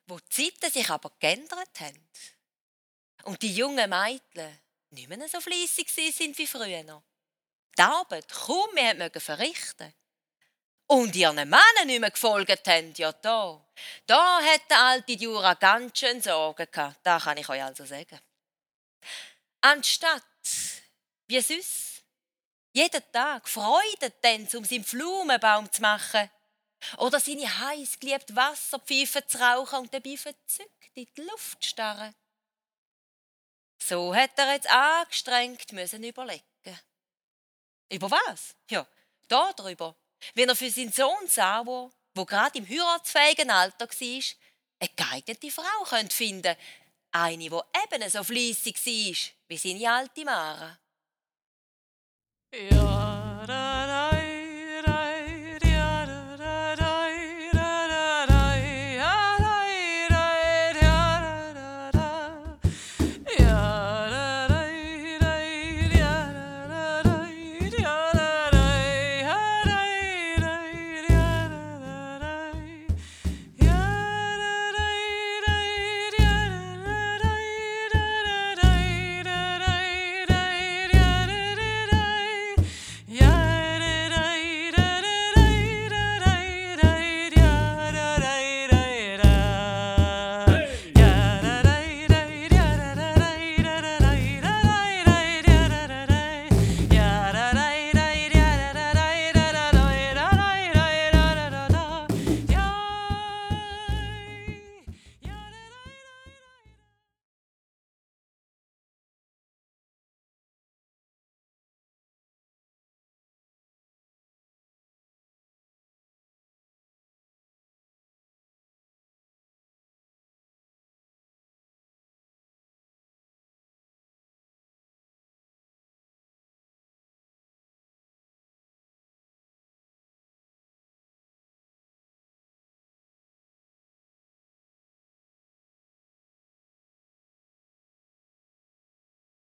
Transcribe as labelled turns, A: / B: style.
A: Wo die Zeiten sich aber geändert haben und die jungen Mädchen nicht mehr so fleissig sind wie früher. Die Arbeit kaum mehr verrichten und ihren Männern nicht mehr gefolgt haben, ja da hat der alte Jura ganz schön Sorgen gehabt, das kann ich euch also sagen. Anstatt, wie sonst, jeden Tag Freude um seinen Blumenbaum zu machen oder seine heiß geliebte Wasserpfeife zu rauchen und dabei verzückt in die Luft zu starren. So hat er jetzt angestrengt müssen überlegen. Über was? Ja, darüber, wie er für seinen Sohn Savo, wo gerade im heiratsfähigen Alter war, eine geeignete Frau finden könnte. Eine, die eben so fleissig war wie seine alte Mara.
B: Ja, da, da.